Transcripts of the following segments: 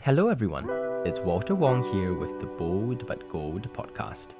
Hello everyone, it's Walter Wong here with the Bold But Gold podcast.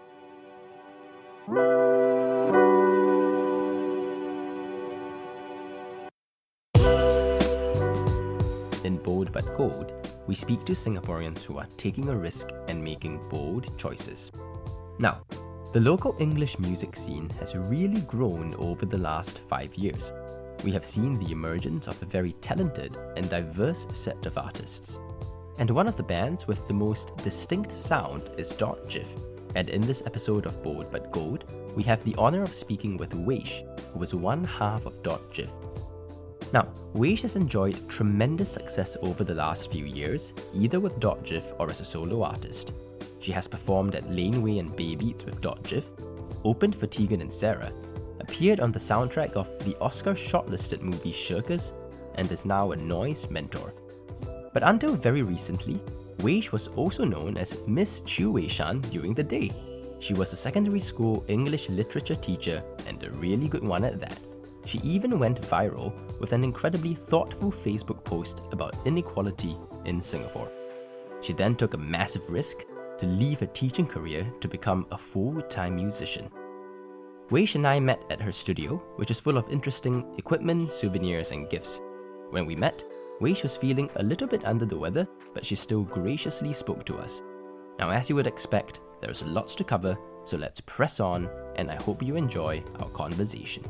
In Bold But Gold, we speak to Singaporeans who are taking a risk and making bold choices. Now, the local English music scene has really grown over the last 5 years. We have seen the emergence of a very talented and diverse set of artists. And one of the bands with the most distinct sound is Dot GIF. And in this episode of Bold But Gold, we have the honour of speaking with Weish, who was one half of Dot GIF. Now, Weish has enjoyed tremendous success over the last few years, either with Dot GIF or as a solo artist. She has performed at Laneway and Baybeats with Dot GIF, opened for Tegan and Sarah, appeared on the soundtrack of the Oscar shortlisted movie Shirkers, and is now a noise mentor. But until very recently, Weish was also known as Miss Chu Wei Shan during the day. She was a secondary school English literature teacher and a really good one at that. She even went viral with an incredibly thoughtful Facebook post about inequality in Singapore. She then took a massive risk to leave her teaching career to become a full-time musician. Weish and I met at her studio, which is full of interesting equipment, souvenirs, and gifts. When we met, Weish was feeling a little bit under the weather, but she still graciously spoke to us. Now, as you would expect, there's lots to cover, so let's press on, and I hope you enjoy our conversation.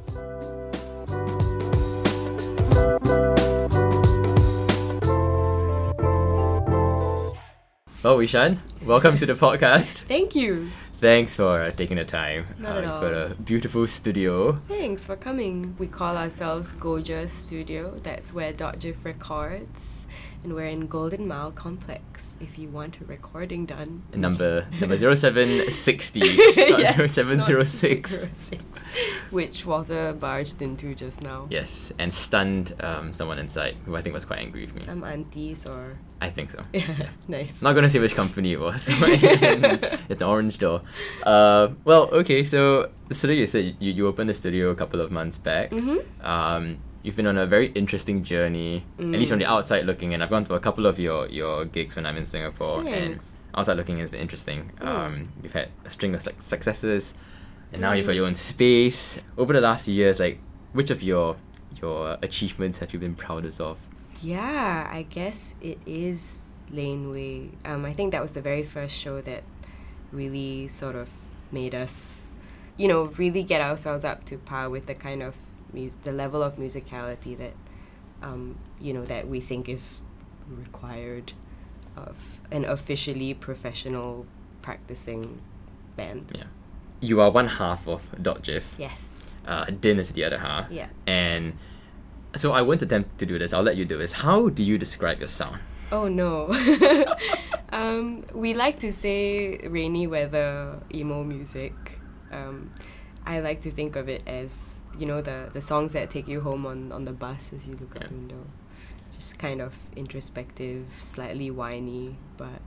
Well, Weishan, welcome to the podcast. Thank you. Thanks for taking the time. Not at all. We've got a beautiful studio. Thanks for coming. We call ourselves Goja Studio. That's where Dot GIF records. And we're in Golden Mile Complex. If you want a recording done. Number 0760, not 0706. 06, which Walter barged into just now. Yes, and stunned someone inside, who I think was quite angry with me. Some aunties or... I think so. Yeah, nice. Not going to say which company it was. It's an orange door. Well, okay, so you said you opened the studio a couple of months back. Mm-hmm. You've been on a very interesting journey, at least from the outside looking in. I've gone to a couple of your gigs when I'm in Singapore. Thanks. And outside looking has been interesting. You've had a string of successes, and now you've got your own space. Over the last few years, like, which of your achievements have you been proudest of? Yeah, I guess it is Laneway. I think that was the very first show that really sort of made us, really get ourselves up to par with the kind of the level of musicality that, that we think is required of an officially professional practicing band. Yeah. You are one half of Dot GIF. Yes. Din is the other half. Yeah. And so I won't attempt to do this. I'll let you do this. How do you describe your sound? Oh no. We like to say rainy weather emo music. I like to think of it as, the songs that take you home on the bus as you look out the window. Just kind of introspective, slightly whiny, but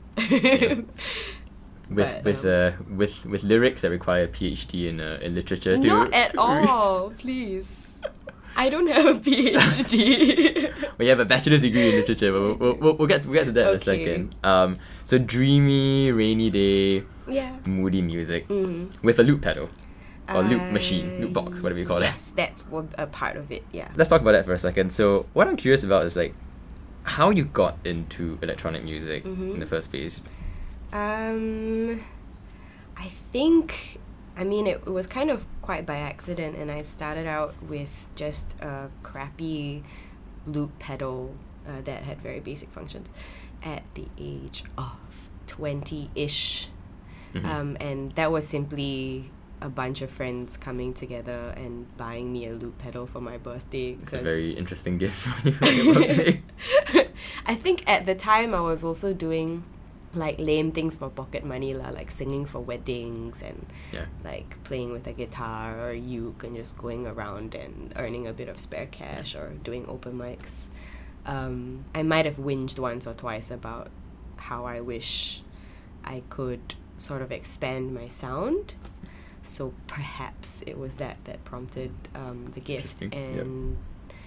with lyrics that require a PhD in literature too. Not at all, please. I don't have a PhD. We have a bachelor's degree in literature, but we'll get to that in a second. So dreamy, rainy day, moody music with a loop pedal or loop machine, loop box, whatever you call it. Yes, that's a part of it. Yeah. Let's talk about that for a second. So what I'm curious about is like how you got into electronic music in the first place. I think. It was kind of quite by accident, and I started out with just a crappy loop pedal that had very basic functions at the age of 20-ish. And that was simply a bunch of friends coming together and buying me a loop pedal for my birthday. It's a very interesting gift on your birthday. I think at the time I was also doing like lame things for pocket money, like singing for weddings and like playing with a guitar or a uke and just going around and earning a bit of spare cash or doing open mics. I might have whinged once or twice about how I wish I could sort of expand my sound. So perhaps it was that prompted the gift. And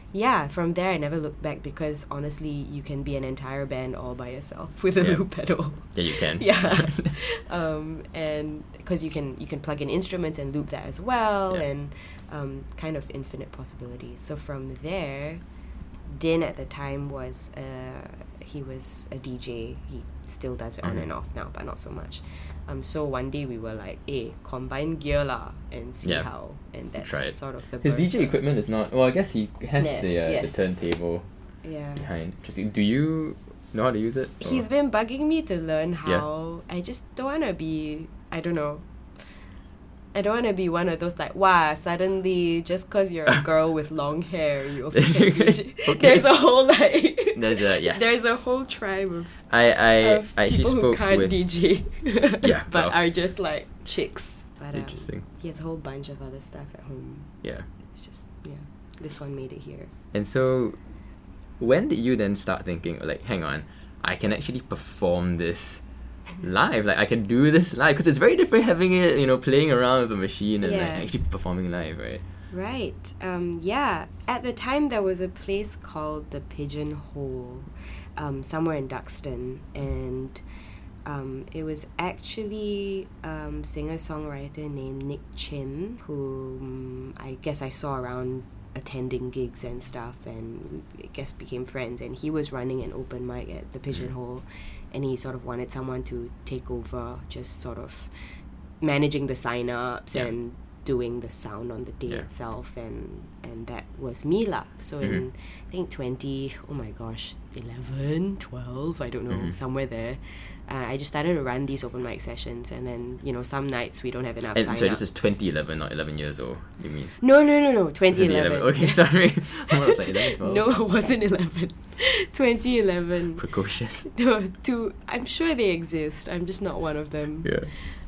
yeah, from there I never looked back, because honestly, you can be an entire band all by yourself with a Yeah. loop pedal. Yeah, you can. Yeah. And because you can plug in instruments and loop that as well, Yeah. and kind of infinite possibilities. So from there, Din at the time was he was a DJ. He still does it on and off now, but not so much. So one day we were like, combine gear lah and see Yeah. how. And that's Try it. sort of the His birth DJ of- equipment is not. Well, I guess he has Yeah, the yes. turntable Yeah. behind. Interesting. Do you know how to use it? Or- He's been bugging me to learn how. I just don't want to be, I don't know. I don't want to be one of those like, wow, suddenly just because you're a girl with long hair, you also can DJ. Okay. There's a whole like, There's a yeah. there's a whole tribe of I actually people who spoke can't with. DJ, Yeah, but well. are just like chicks. But, Interesting. He has a whole bunch of other stuff at home. Yeah. It's just, yeah, this one made it here. And so, when did you then start thinking, like, hang on, I can actually perform this live? Like, I can do this live? Because it's very different having it, playing around with a machine and Yeah. like, actually performing live, right? Right. Yeah. At the time, there was a place called the Pigeonhole, somewhere in Duxton, and it was actually singer-songwriter named Nick Chin, who I guess I saw around attending gigs and stuff, and I guess became friends. And he was running an open mic at the Pigeonhole, and he sort of wanted someone to take over, just sort of managing the sign-ups Yeah. and doing the sound on the day Yeah. itself, and that was me lah. So in I think 11, 12, I don't know, somewhere there, I just started to run these open mic sessions, and then some nights we don't have enough And sign-ups. so this is 2011, not 11 years old, you mean? No, 2011. Okay, sorry. I was like 11, 12. No, it wasn't 11. 2011. Precocious. There were two. I'm sure they exist. I'm just not one of them. Yeah.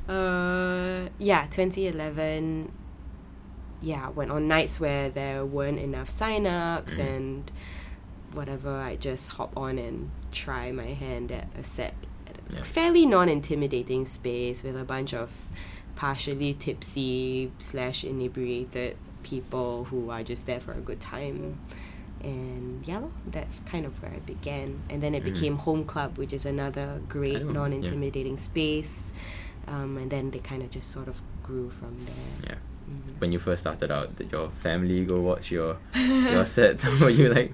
2011. Yeah, went on nights where there weren't enough sign-ups and whatever. I just hop on and try my hand at a set at a Yeah. fairly non-intimidating space with a bunch of partially tipsy / inebriated people who are just there for a good time. And yeah, that's kind of where I began. And then it became Home Club, which is another great Oh, non-intimidating space. And then they kind of just sort of grew from there. Yeah. When you first started out, did your family go watch your sets? Were you like...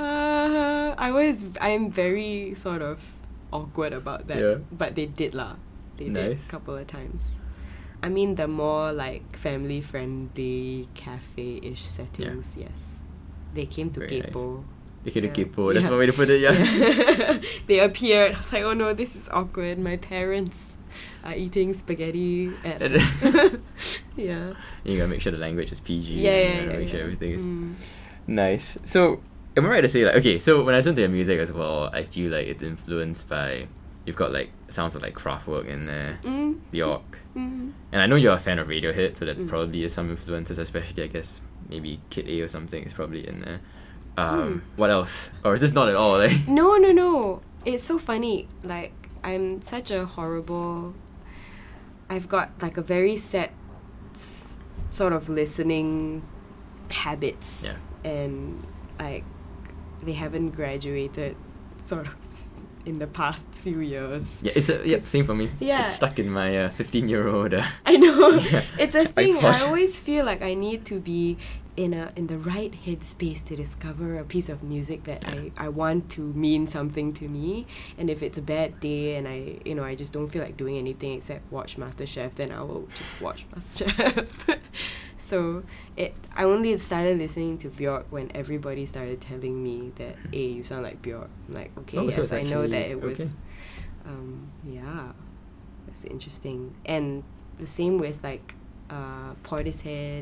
I'm very sort of awkward about that. Yeah. But they did lah. They did Nice. a couple of times. I mean, the more like family-friendly cafe-ish settings, yes. They came to Very nice. Kepo. You could have Yeah. Kipo, that's Yeah. one way to put it, yeah. They appeared. I was like, oh no, this is awkward. My parents are eating spaghetti at... yeah. You gotta make sure the language is PG. Yeah, and yeah, you gotta yeah, make sure yeah. everything is nice. So, am I right to say, like, okay, so when I listen to your music as well, I feel like it's influenced by... You've got, like, sounds of, like, Kraftwerk in there, Bjork. And I know you're a fan of Radiohead, so that probably is some influences, especially, I guess, maybe Kid A or something is probably in there. What else? Or is this not at all? Like, No. It's so funny. Like, I'm such a horrible... I've got, like, a very set sort of listening habits. Yeah. And, like, they haven't graduated sort of in the past few years. yeah, same for me. Yeah. It's stuck in my 15-year-old... I know. Yeah. It's a thing. I iPod. always feel like I need to be in the right headspace to discover a piece of music that I want to mean something to me. And if it's a bad day and I just don't feel like doing anything except watch MasterChef, then I will just watch MasterChef. So I only started listening to Bjork when everybody started telling me that, hey, you sound like Bjork. I'm like, okay, Oh, so yes, it's I know actually- that it was... okay. Yeah, that's interesting. And the same with like Portishead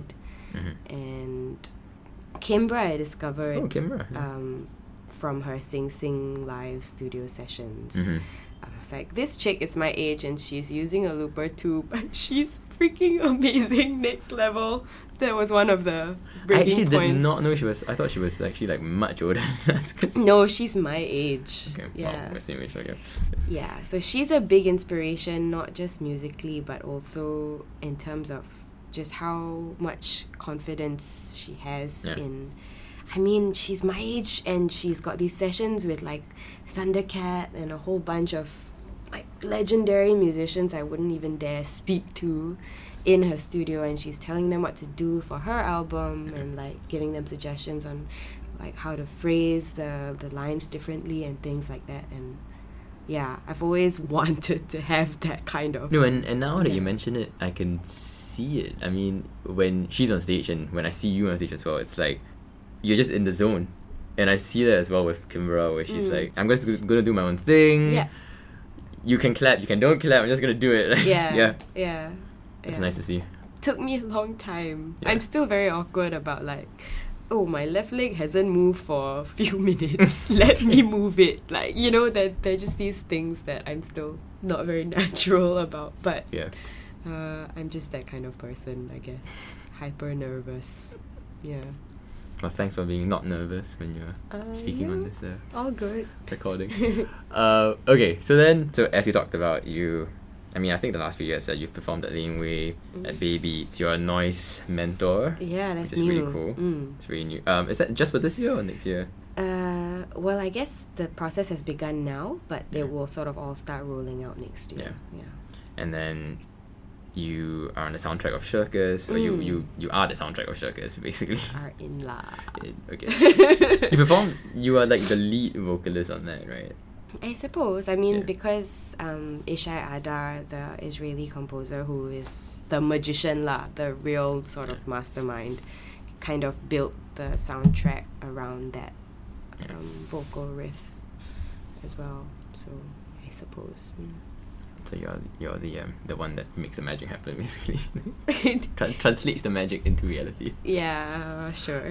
and Kimbra. I discovered Oh, Kimbra. from her Sing Live studio sessions. Mhm. I was like, this chick is my age and she's using a looper too, but she's freaking amazing, next level. That was one of the I breaking actually points. did not know she was... I thought she was actually, like, much older than that. 'Cause- No, she's my age. Okay, Yeah. wow, we're same age, okay. Yeah, so she's a big inspiration, not just musically, but also in terms of just how much confidence she has Yeah. in... I mean, she's my age and she's got these sessions with like Thundercat and a whole bunch of like legendary musicians I wouldn't even dare speak to in her studio, and she's telling them what to do for her album and like giving them suggestions on like how to phrase the lines differently and things like that. And yeah, I've always wanted to have that kind of... No, and now that you mention it, I can see it. I mean, when she's on stage and when I see you on stage as well, it's like you're just in the zone. And I see that as well with Kimbra, where she's like, I'm just gonna do my own thing. Yeah. You can clap, you can don't clap, I'm just gonna do it. Yeah. It's nice to see. Took me a long time. Yeah. I'm still very awkward about like, oh, my left leg hasn't moved for a few minutes. Let me move it. Like, you know, that they're just these things that I'm still not very natural about. But Yeah. I'm just that kind of person, I guess. Hyper nervous. Yeah. Well, thanks for being not nervous when you're speaking on this All good. recording. Okay, so as we talked about, I think the last few years you've performed at Laneway, at Baby. It's your noise mentor. Yeah, that's which is new. really cool. It's really new. Is that just for this year or next year? Well, I guess the process has begun now, but it will sort of all start rolling out next year. Yeah. And then you are on the soundtrack of Circus, or you are the soundtrack of Circus, basically. Are in la. Okay. You are like the lead vocalist on that, right? I suppose. I mean, because Ishai Adar, the Israeli composer who is the magician lah, the real sort of mastermind, kind of built the soundtrack around that vocal riff as well. So I suppose. So you're the one that makes the magic happen, basically. Translates the magic into reality. Yeah, sure.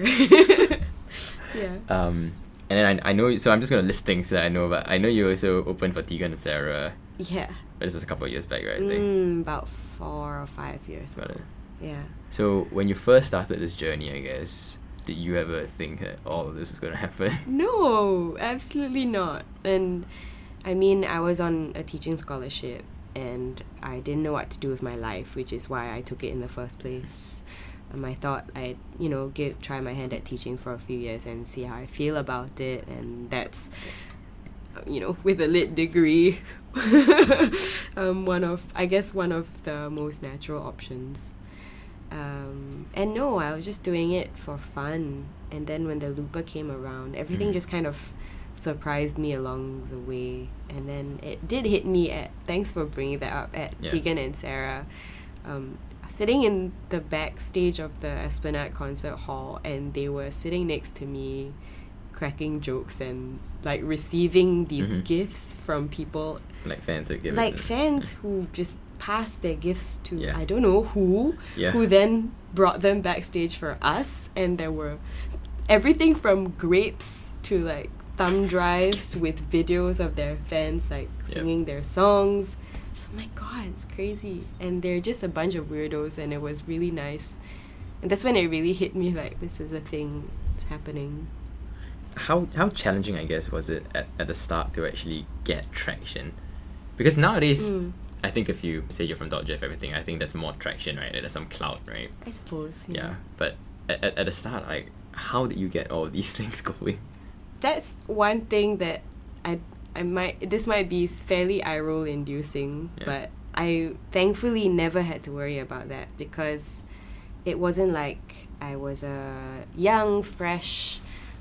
Yeah. And then I know, so I'm just going to list things that I know, but I know you also opened for Tegan and Sarah. Yeah. But this was a couple of years back, right, I think? About 4 or 5 years Got ago. it. Yeah. So when you first started this journey, I guess, did you ever think that all of this was going to happen? No, absolutely not. And I mean, I was on a teaching scholarship and I didn't know what to do with my life, which is why I took it in the first place. I thought I'd, try my hand at teaching for a few years and see how I feel about it. And that's, with a lit degree, one of the most natural options. And no, I was just doing it for fun. And then when the Looper came around, everything just kind of surprised me along the way. And then it did hit me thanks for bringing that up, at Tegan and Sarah. Sitting in the backstage of the Esplanade Concert Hall, and they were sitting next to me cracking jokes and like receiving these gifts from people, like fans are giving fans who just passed their gifts to I don't know who then brought them backstage for us. And there were everything from grapes to like thumb drives with videos of their fans like singing their songs. So, oh my god, it's crazy. And they're just a bunch of weirdos, and it was really nice. And that's when it really hit me, like, this is a thing, it's happening. How challenging, I guess, was it at the start to actually get traction? Because nowadays, I think if you say you're from .gf everything, I think there's more traction, right? There's some clout, right? I suppose, yeah. But at the start, like, how did you get all these things going? That's one thing that this might be fairly eye-roll inducing, but I thankfully never had to worry about that, because it wasn't like I was a young, fresh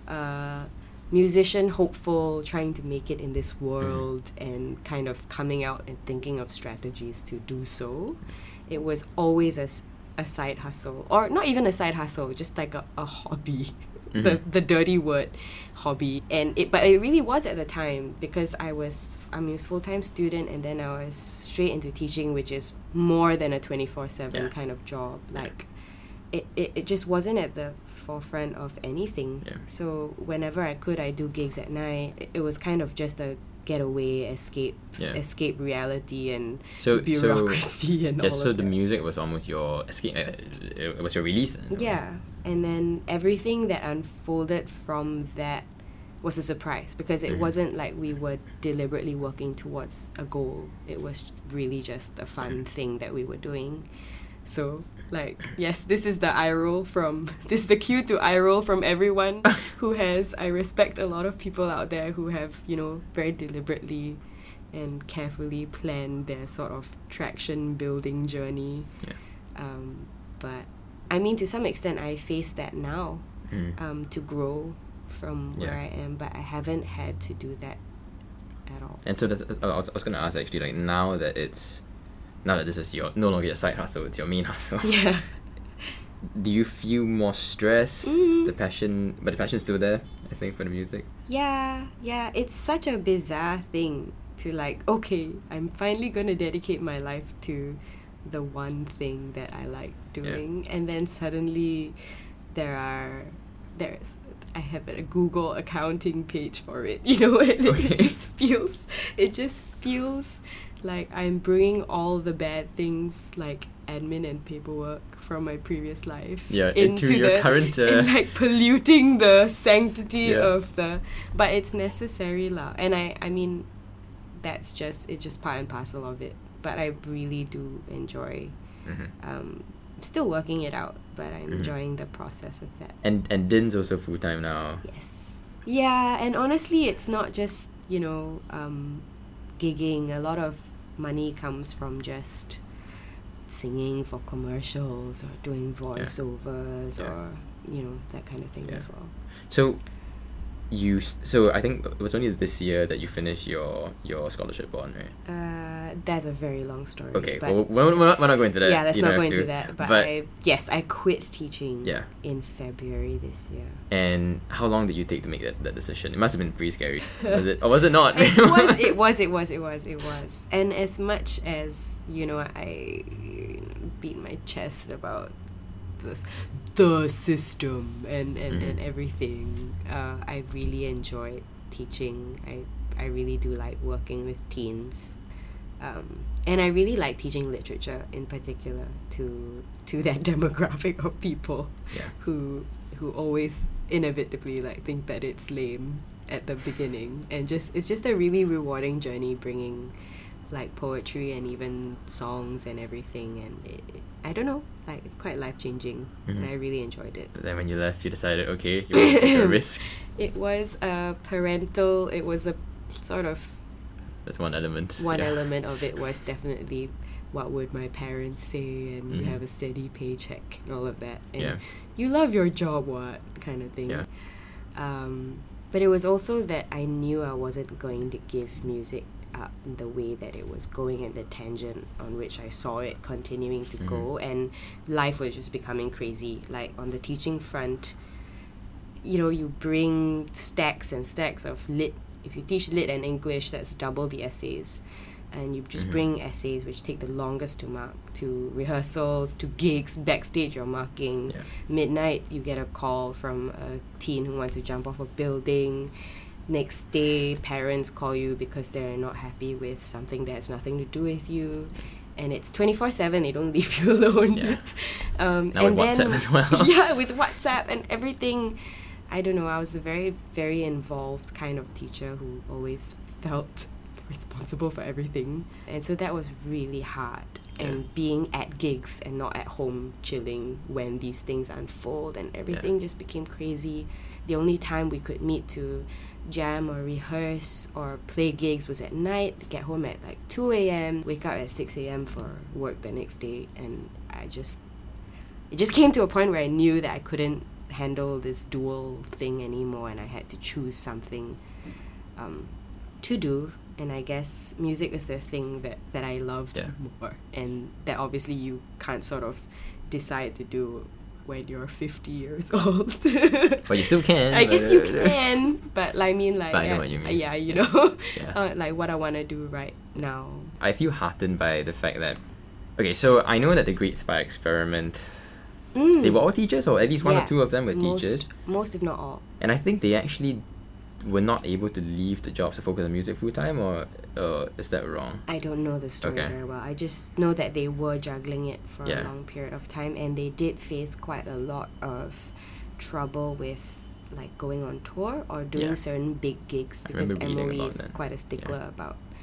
musician, hopeful, trying to make it in this world and kind of coming out and thinking of strategies to do so. It was always a side hustle, or not even a side hustle, just like a hobby. The dirty word, hobby. But it really was at the time, because I'm a full-time student, and then I was straight into teaching, which is more than a 24/7 kind of job. Like it just wasn't at the forefront of anything. So whenever I could, I do gigs at night. It was kind of just a getaway, escape reality and bureaucracy and all of that. So the music was almost your escape. It was your release. And then everything that unfolded from that was a surprise, because it wasn't like we were deliberately working towards a goal. It was really just a fun thing that we were doing. So, like, yes, this is the cue to eye roll from everyone who has. I respect a lot of people out there who have, very deliberately and carefully planned their sort of traction building journey. Yeah. But I mean, to some extent, I face that now to grow from where I am, but I haven't had to do that at all. And so I was going to ask actually, like, now that this is no longer your side hustle, it's your main hustle. Yeah. Do you feel more stress? The passion's still there, I think, for the music. Yeah. It's such a bizarre thing to, like, okay, I'm finally going to dedicate my life to the one thing that I like doing, and then suddenly I have a Google accounting page for it, and it just feels like I'm bringing all the bad things, like admin and paperwork from my previous life, into your current and, like, polluting the sanctity of but it's necessary lah. And I mean, it's just part and parcel of it. But I really do enjoy still working it out, but I'm enjoying the process of that. And Din's also full-time now. Yes. Yeah, and honestly, it's not just, gigging. A lot of money comes from just singing for commercials or doing voiceovers or, that kind of thing as well. So I think it was only this year that you finished your scholarship bond, right? That's a very long story. Okay, well, we're not going into that. Yeah, let's not go into that. But I quit teaching in February this year. And how long did you take to make that decision? It must have been pretty scary. Was it, or was it not? It was. And as much as, I beat my chest about the system and everything, I really enjoyed teaching. I really do like working with teens, and I really like teaching literature in particular to that demographic of people who always inevitably think that it's lame at the beginning, and it's just a really rewarding journey bringing poetry and even songs and everything, and I don't know, it's quite life-changing, and I really enjoyed it. But then when you left, you decided, okay, you want to take a risk. It was a sort of... That's one element. One element of it was definitely, what would my parents say, and you have a steady paycheck and all of that, and you love your job, what kind of thing. But it was also that I knew I wasn't going to give music up the way that it was going and the tangent on which I saw it continuing to go, and life was just becoming crazy. On the teaching front, you bring stacks and stacks of lit. If you teach lit and English, that's double the essays, and you just bring essays which take the longest to mark, to rehearsals, to gigs, backstage you're marking. Midnight you get a call from a teen who wants to jump off a building. Next day, parents call you because they're not happy with something that has nothing to do with you, and it's 24/7. They don't leave you alone. Now and with WhatsApp as well. With WhatsApp and everything. I don't know. I was a very, very involved kind of teacher who always felt responsible for everything, and so that was really hard. And being at gigs and not at home chilling when these things unfold, and everything just became crazy. The only time we could meet to jam or rehearse or play gigs was at night. Get home at 2 a.m, wake up at 6 a.m for work the next day, and it just came to a point where I knew that I couldn't handle this dual thing anymore, and I had to choose something to do. And I guess music is the thing that I loved more, and that obviously you can't sort of decide to do when you're 50 years old. But you still can. I guess you can, but I mean, but I know what you mean. Yeah, you know, what I want to do right now. I feel heartened by the fact that, okay, so I know that the Great Spy Experiment, they were all teachers, or at least one or two of them were teachers. Most, if not all. And I think they actually were not able to leave the jobs to focus on music full time, or is that wrong? I don't know the story very well. I just know that they were juggling it for a long period of time, and they did face quite a lot of trouble with going on tour or doing certain big gigs, because MOE is quite a stickler about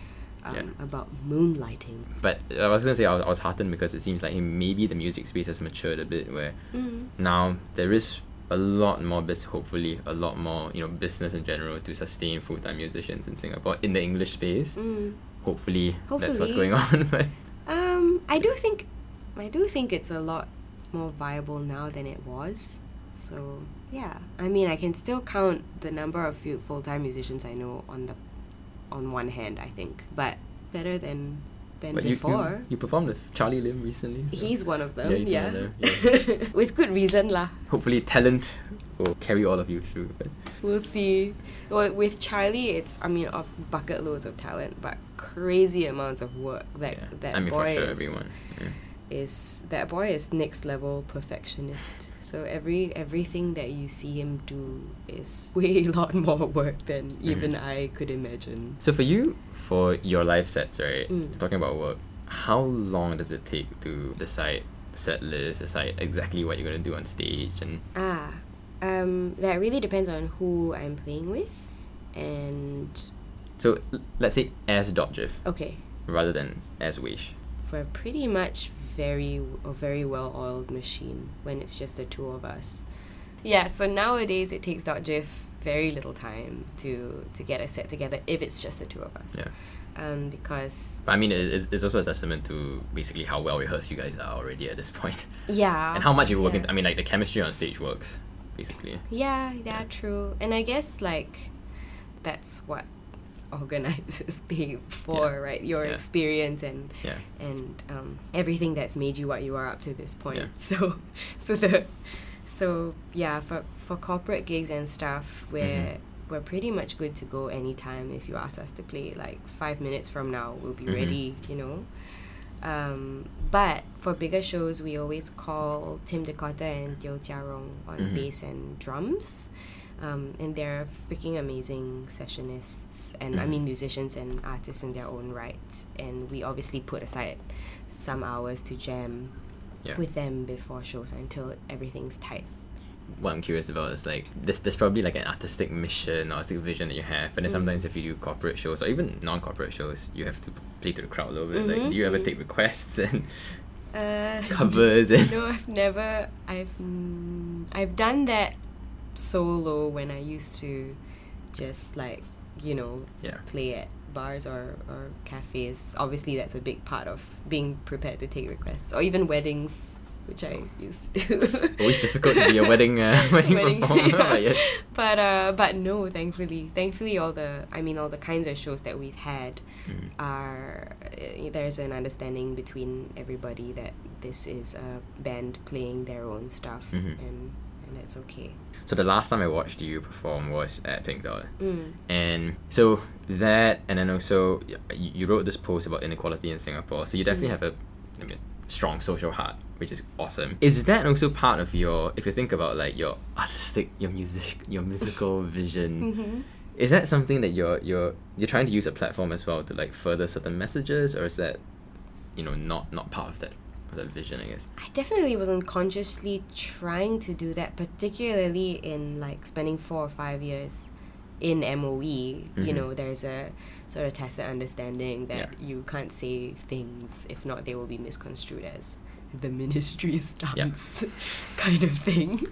about moonlighting. But I was going to say I was heartened because it seems like maybe the music space has matured a bit, where now there is a lot more hopefully a lot more business in general to sustain full-time musicians in Singapore in the English space. Hopefully that's what's going on. But I do think it's a lot more viable now than it was. So yeah, I mean, I can still count the number of full-time musicians I know on one hand, I think, but better than before. You performed with Charlie Lim recently. So. He's one of them. Yeah, he's one of them, yeah. With good reason lah. Hopefully talent will carry all of you through. But we'll see. Well, with Charlie, it's of bucket loads of talent, but crazy amounts of work. That boy for sure, everyone. Yeah. That boy is next level perfectionist. So everything that you see him do is way a lot more work than even I could imagine. So for your live sets, right? Talking about work, how long does it take to decide set list, decide exactly what you're gonna do on stage, and that really depends on who I'm playing with, and so let's say as Dotjiff, okay, rather than as Weish. We're pretty much a very well-oiled machine when it's just the two of us. Yeah, so nowadays it takes Dotjiff very little time to get a set together if it's just the two of us. Yeah. Because... But I mean, it's also a testament to basically how well rehearsed you guys are already at this point. Yeah. And how much you work into... I mean, like, the chemistry on stage works, basically. Yeah, true. And I guess, that's what organizers pay for, right? Your experience and everything that's made you what you are up to this point. Yeah. So for corporate gigs and stuff, we're pretty much good to go anytime. If you ask us to play 5 minutes from now, we'll be ready, but for bigger shows, we always call Tim Dakota and Teo Jiarong on bass and drums. And they're freaking amazing sessionists and musicians and artists in their own right. And we obviously put aside some hours to jam with them before shows until everything's tight. What I'm curious about is there's probably an artistic mission or artistic vision that you have, and then sometimes if you do corporate shows or even non-corporate shows, you have to play to the crowd a little bit. Do you ever take requests and covers? No, I've never. I've done that solo when I used to just play at bars or cafes. Obviously that's a big part of being prepared to take requests, or even weddings, which I used to. Always difficult to be a wedding performer. Yeah. But yes. But no, thankfully all the kinds of shows that we've had are there's an understanding between everybody that this is a band playing their own stuff, and it's okay. So the last time I watched you perform was at Pink Dot. And so that, and then also you wrote this post about inequality in Singapore. So you definitely have a strong social heart, which is awesome. Is that also part of your, if you think about your artistic, your musical vision, is that something that you're trying to use a platform as well to further certain messages, or is that not part of that vision, I guess? I definitely wasn't consciously trying to do that, particularly in spending 4 or 5 years in MOE. There's a sort of tacit understanding that you can't say things, if not they will be misconstrued as the ministry stance kind of thing.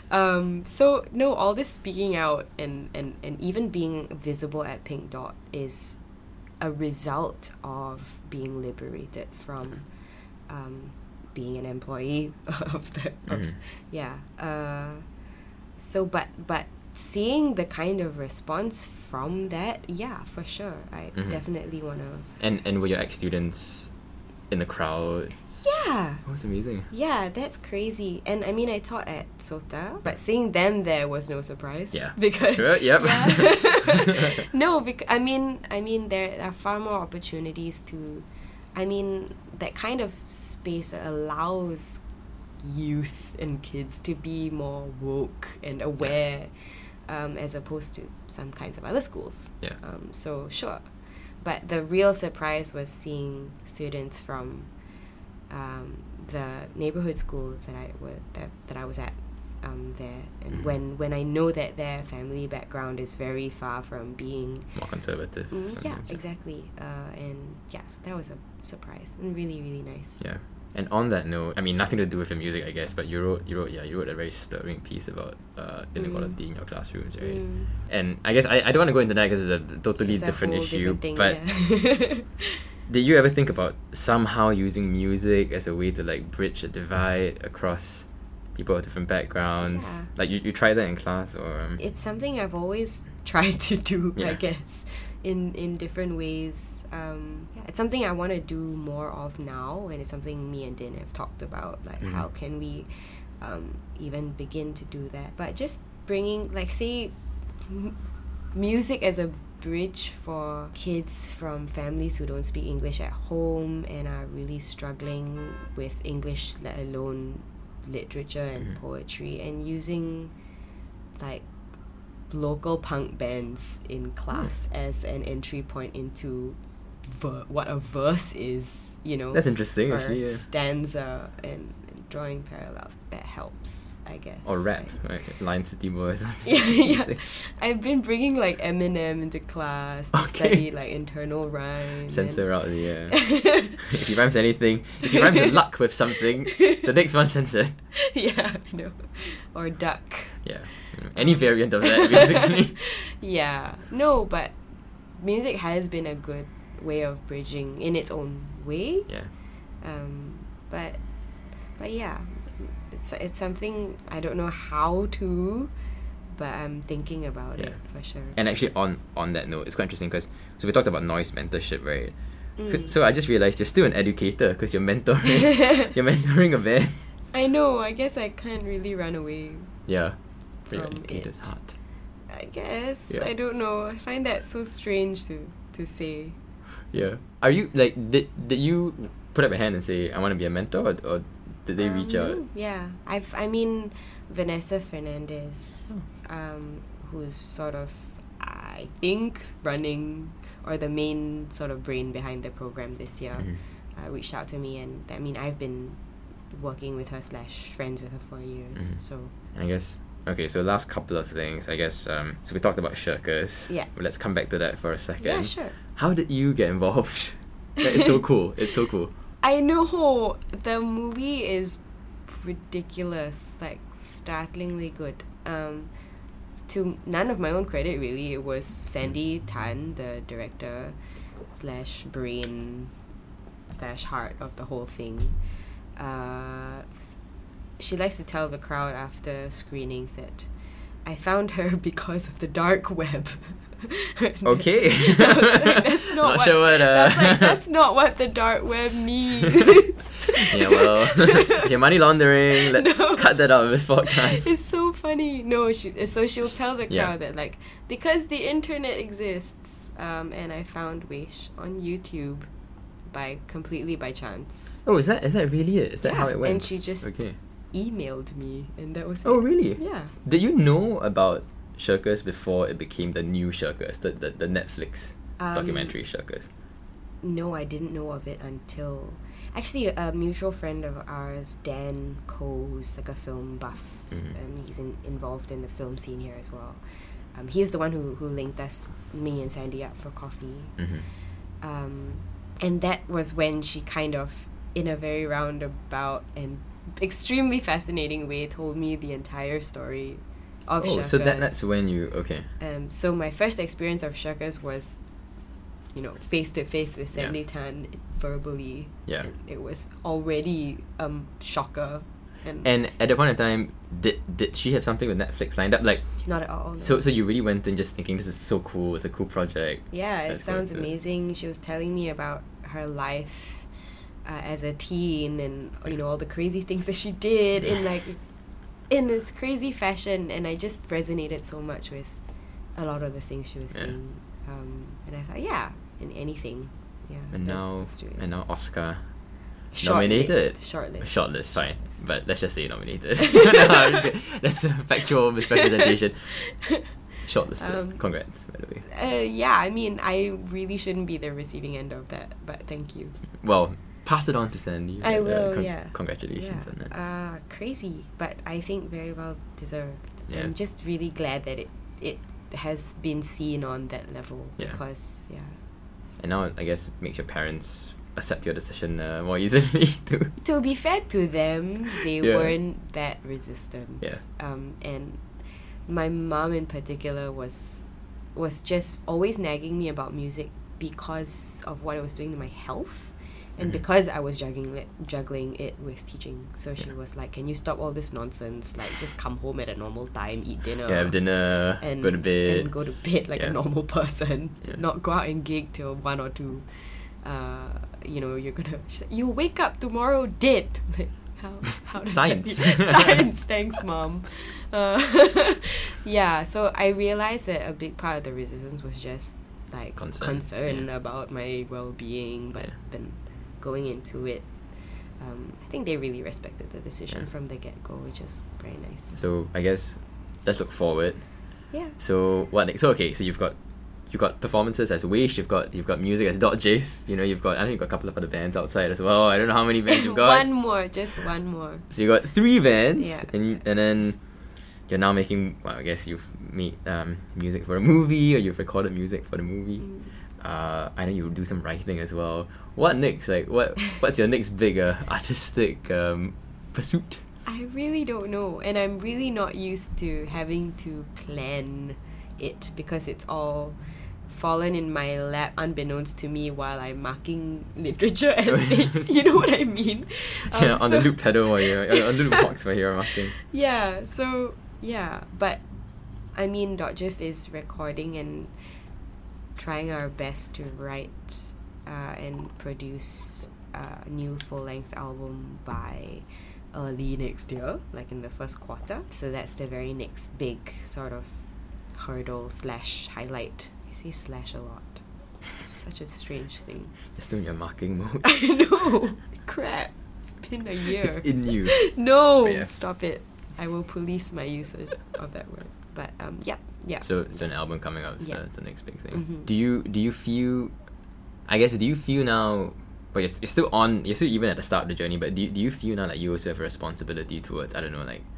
So no, all this speaking out and even being visible at Pink Dot is a result of being liberated from being an employee so but seeing the kind of response from that, for sure, I definitely want to. And were your ex-students in the crowd? Yeah. Oh, that's amazing. Yeah, that's crazy. And I mean, I taught at SOTA, but seeing them there was no surprise. Yeah. Because sure. Yep. Yeah. No, I mean, there are far more opportunities to. I mean, that kind of space allows youth and kids to be more woke and aware, as opposed to some kinds of other schools. Yeah. So sure, but the real surprise was seeing students from the neighborhood schools that I was at there. And when I know that their family background is very far from being more conservative. yeah, exactly. And yeah, so that was a surprise and really, really nice. Yeah. And on that note, I mean, nothing to do with the music, I guess, but you wrote a very stirring piece about inequality in your classrooms, right? And I guess I don't want to go into that because it's a totally different issue. Different thing, but yeah. did you ever think about somehow using music as a way to like bridge a divide across people of different backgrounds? Yeah. Like you tried that in class, or It's something I've always tried to do, Yeah. I guess, in different ways. Yeah, it's something I want to do more of now, and it's something me and Din have talked about. Like, how can we even begin to do that? But just bringing, like, say, music as a bridge for kids from families who don't speak English at home and are really struggling with English, let alone literature and poetry, and using like local punk bands in class as an entry point into what a verse is, you know. that's interesting or actually. Yeah. stanza, and drawing parallels. That helps, I guess. Or rap, right? Line City Boys. Yeah, yeah. I've been bringing like Eminem into class to study like internal rhyme. Censor out the if he rhymes anything, if he rhymes a luck with something, the next one censored. Yeah, I know. Or duck. Yeah. Any variant of that, basically. Yeah. No, but music has been a good way of bridging in its own way. Yeah. But yeah, it's something I don't know how to, but I'm thinking about it for sure. And actually, on that note, it's quite interesting because we talked about noise mentorship, right? So I just realized you're still an educator because you're mentoring a band. I know. I guess I can't really run away. Yeah. From Your educator's it. heart. I guess. Yeah. I don't know. I find that so strange to say. Yeah. Are you like did you put up a hand and say I want to be a mentor, or did they reach out? No, yeah. I mean Vanessa Fernandez, who's sort of, I think, running or the main sort of brain behind the program this year, reached out to me, and I mean I've been working with her / friends with her for years. So I guess. Okay, so last couple of things, I guess. So we talked about shirkers. Yeah. But let's come back to that for a second. yeah, sure. How did you get involved? That is so cool. It's so cool. I know the movie is ridiculous, like startlingly good. To none of my own credit, really, it was Sandy Tan, the director / brain / heart of the whole thing. She likes to tell the crowd after screenings that I found her because of the dark web. Okay. That's not Not sure what. that's not what the dark web means. Yeah, well, okay, money laundering. Let's No. cut that out of this podcast. It's so funny. No, so she'll tell the crowd Yeah. that like because the internet exists, and I found Wish on YouTube completely by chance. Oh, is that really it? Is that how it went? And she just Okay. emailed me, and that was Oh, it. really? Yeah. Did you know about Shirkers before it became the new Shirkers, the Netflix documentary Shirkers? No, I didn't know of it until actually a mutual friend of ours, Dan Coe, who's like a film buff. He's involved in the film scene here as well. He was the one who linked me and Sandy up for coffee. And that was when she kind of, in a very roundabout and extremely fascinating way, told me the entire story of Shirkers. So that's when you So my first experience of Shirkers was, face to face with Yeah. Sandy Tan verbally. Yeah. And it was already shocker. And at that point in time, did she have something with Netflix lined up? Like, Not at all. No. so you really went in just thinking this is so cool. It's a cool project. Yeah, it That's sounds quite good. amazing. She was telling me about her life as a teen, and all the crazy things that she did in this crazy fashion, and I just resonated so much with a lot of the things she was saying. And I thought, in anything, And let's do it. now Oscar Shortlist, nominated. Shortlist. Shortlist, fine. But let's just say nominated. No, I'm just kidding. That's a factual misrepresentation. Shortlisted. Congrats, by the way. I mean, I really shouldn't be the receiving end of that, but thank you. Well, pass it on to Sandy. I but, will, yeah. Congratulations on that. Crazy, but I think very well deserved. Yeah. I'm just really glad that it has been seen on that level, Yeah. because, yeah. And now, I guess, makes your parents accept your decision more easily too. To be fair to them, they Yeah. weren't that resistant. Yeah. And my mom in particular was just always nagging me about music because of what it was doing to my health. And Mhm. because I was juggling it with teaching. So she Yeah. was like, can you stop all this nonsense? Like, just come home at a normal time, eat dinner. Yeah, have dinner, And go to bed. And go to bed like Yeah. a normal person. Yeah. Not go out and gig till 1 or 2. You're gonna... She's like, you wake up tomorrow dead. Like, how does Science. that be? Science, thanks, Mom. Yeah, so I realized that a big part of the resistance was just like concern yeah. about my well-being, but Yeah. then going into it, I think they really respected the decision Yeah. from the get-go, which is very nice. So I guess let's look forward. Yeah. So what next? So okay, so you've got performances as Wish, you've got music as .gif, you've got a couple of other bands outside as well. I don't know how many bands you've got. Just one more. So you got 3 bands, Yeah. and then you're now making. Well, I guess you've made music for a movie, or you've recorded music for the movie. I know you do some writing as well. What next? Like what's your next big artistic pursuit? I really don't know, and I'm really not used to having to plan it, because it's all fallen in my lap unbeknownst to me while I'm marking literature essays. You know what I mean? Yeah, on the loop pedal while you're on the loop box while you're marking. Yeah, so yeah, but I mean, .gif is recording and trying our best to write and produce a new full-length album by early next year, like in the first quarter. So that's the very next big sort of hurdle / highlight. I say slash a lot. It's such a strange thing. You're still in your marking mode. I know. Crap. It's been a year. It's in you. No, But yeah. Stop it. I will police my usage of that word. But yeah. So an album coming out is Yeah. the next big thing. Mhm. Do you feel? I guess, do you feel now? Well, you're still even at the start of the journey. But do you feel now that you also have a responsibility towards, I don't know, like,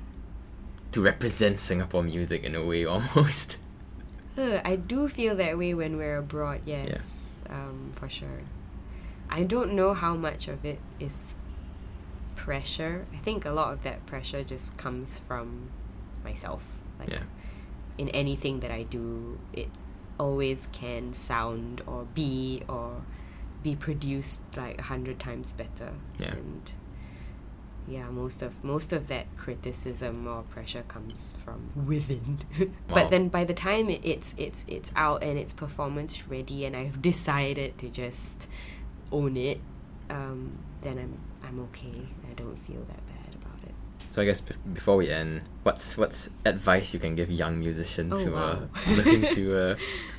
to represent Singapore music in a way almost? I do feel that way when we're abroad. Yes, for sure. I don't know how much of it is pressure. I think a lot of that pressure just comes from myself. Like, Yeah. in anything that I do, it always can sound or be produced like 100 times better. Yeah. And yeah, most of that criticism or pressure comes from within. Wow. But then by the time it's out and it's performance ready and I've decided to just own it, then I'm okay. I don't feel that bad about it. So I guess before we end, what's advice you can give young musicians Oh, who wow. are looking to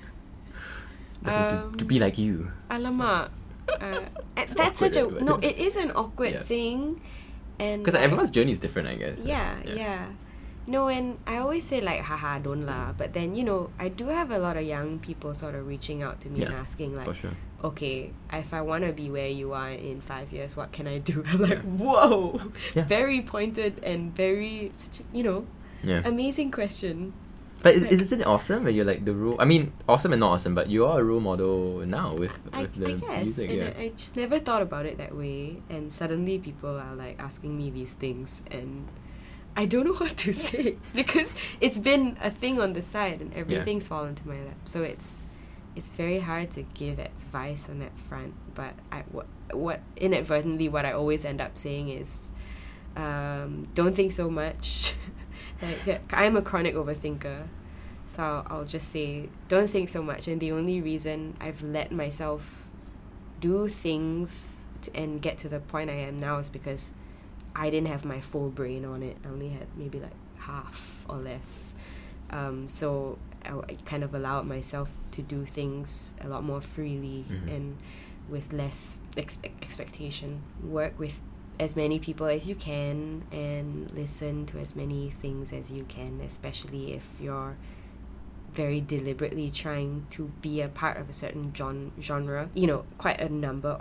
to be like you? Alamak. It's That's such a... awkward, No, but- it is an awkward Yeah. thing. And Because everyone's journey is different, I guess. Yeah. No, and I always say like, haha, don't lah. But then, I do have a lot of young people sort of reaching out to me and Yeah, asking like, for sure. okay, if I want to be where you are in 5 years, what can I do? I'm like, whoa, Yeah. very pointed and very, Yeah. amazing question. But like- isn't it awesome when you're like the role? I mean, awesome and not awesome, but you are a role model now with I the guess, music. and Yeah. I just never thought about it that way. And suddenly people are like asking me these things, and I don't know what to say because it's been a thing on the side, and everything's fallen to my lap. So it's very hard to give advice on that front. But what inadvertently what I always end up saying is, don't think so much. Like, I'm a chronic overthinker. So I'll just say, don't think so much. And the only reason I've let myself do things and get to the point I am now is because I didn't have my full brain on it. I only had maybe like half or less. So I kind of allowed myself to do things a lot more freely and with less expectation. Work with as many people as you can and listen to as many things as you can, especially if you're very deliberately trying to be a part of a certain genre. Quite a number of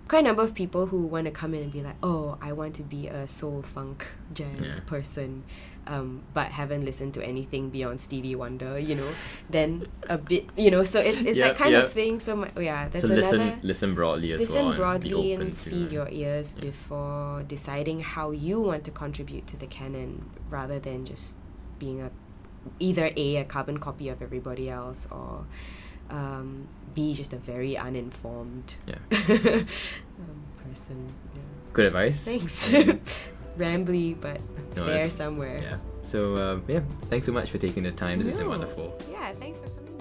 quite a number of people who want to come in and be like, oh, I want to be a soul funk jazz person, but haven't listened to anything beyond Stevie Wonder, then a bit, so it's that kind of thing. So that's so another... listen broadly as well. Listen broadly and feed your ears before deciding how you want to contribute to the canon, rather than just being either a carbon copy of everybody else, or B, just a very uninformed person. Yeah. Good advice. Thanks. Rambly, but it's there somewhere. Yeah. So, thanks so much for taking the time. This has been wonderful. Yeah, thanks for coming.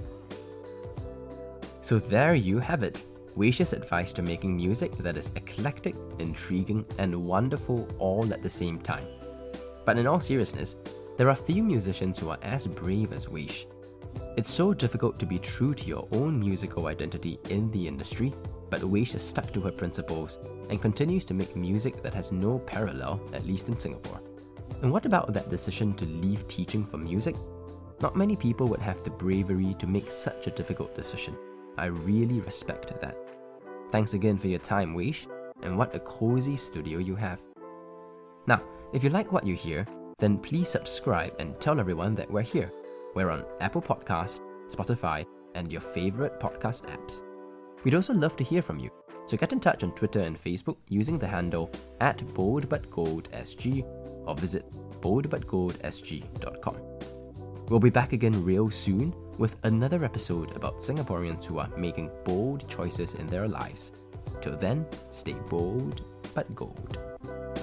So there you have it. Weisha's advice to making music that is eclectic, intriguing, and wonderful all at the same time. But in all seriousness, there are few musicians who are as brave as Weish. It's so difficult to be true to your own musical identity in the industry, but Weish has stuck to her principles and continues to make music that has no parallel, at least in Singapore. And what about that decision to leave teaching for music? Not many people would have the bravery to make such a difficult decision. I really respect that. Thanks again for your time, Weish, and what a cozy studio you have. Now, if you like what you hear, then please subscribe and tell everyone that we're here. We're on Apple Podcasts, Spotify, and your favorite podcast apps. We'd also love to hear from you, so get in touch on Twitter and Facebook using the handle @boldbutgoaldsg or visit boldbutgoaldsg.com. We'll be back again real soon with another episode about Singaporeans who are making bold choices in their lives. Till then, stay bold but gold.